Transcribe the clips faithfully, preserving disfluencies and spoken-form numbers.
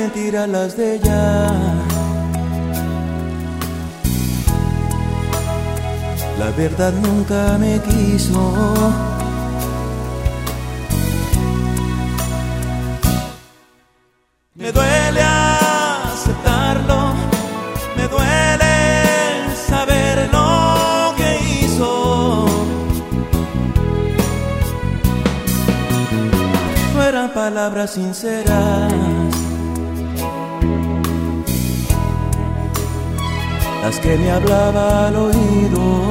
mentiras las de ella. La verdad nunca me quiso. Me duele aceptarlo, me duele saber lo que hizo. No eran palabras sinceras las que me hablaba al oído.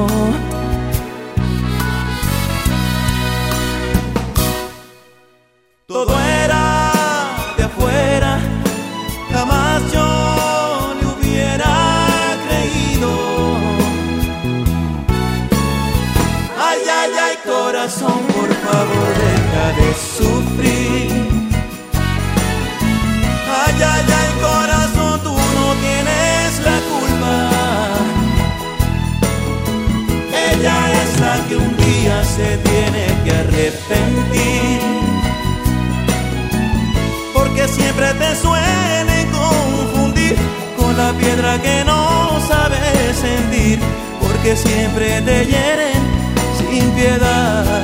Todo era de afuera, jamás yo le hubiera creído. Ay, ay, ay, corazón, por favor, deja de sufrir. Ay, ay, ay, corazón, tú no tienes la culpa. Ella es la que un día se tiene que arrepentir, porque siempre te suele confundir con la piedra que no sabes sentir, porque siempre te hieren sin piedad.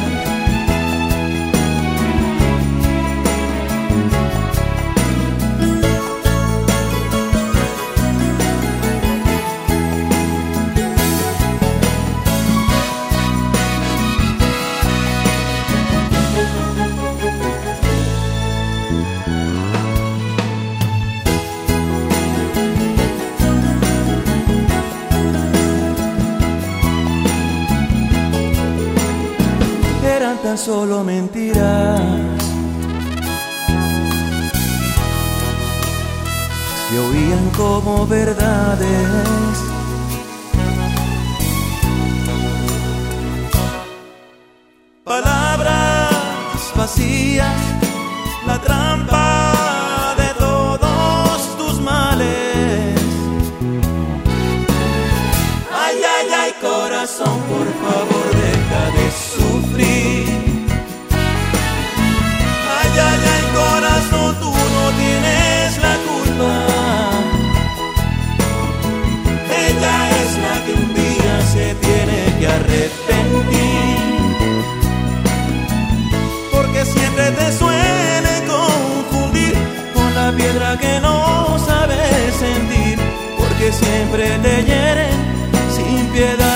Eran tan solo mentiras, se oían como verdades. Palabras vacías, la trampa de todos tus males. Ay, ay, ay, corazón, por favor, deja de sufrir. Ay, ay, ay, corazón, tú no tienes la culpa. Ella es la que un día se tiene que arrepentir, porque siempre te suele confundir con la piedra que no sabes sentir, porque siempre te hieren sin piedad.